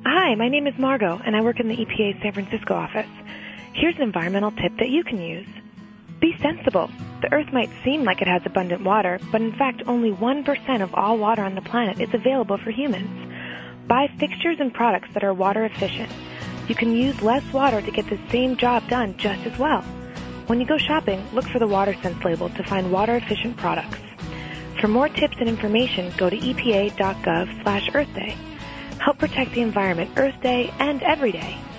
Hi, my name is Margot, and I work in the EPA San Francisco office. Here's an environmental tip that you can use. Be sensible. The Earth might seem like it has abundant water, but in fact only 1% of all water on the planet is available for humans. Buy fixtures and products that are water efficient. You can use less water to get the same job done just as well. When you go shopping, look for the WaterSense label to find water-efficient products. For more tips and information, go to epa.gov/Earth Day. Help protect the environment Earth Day and every day.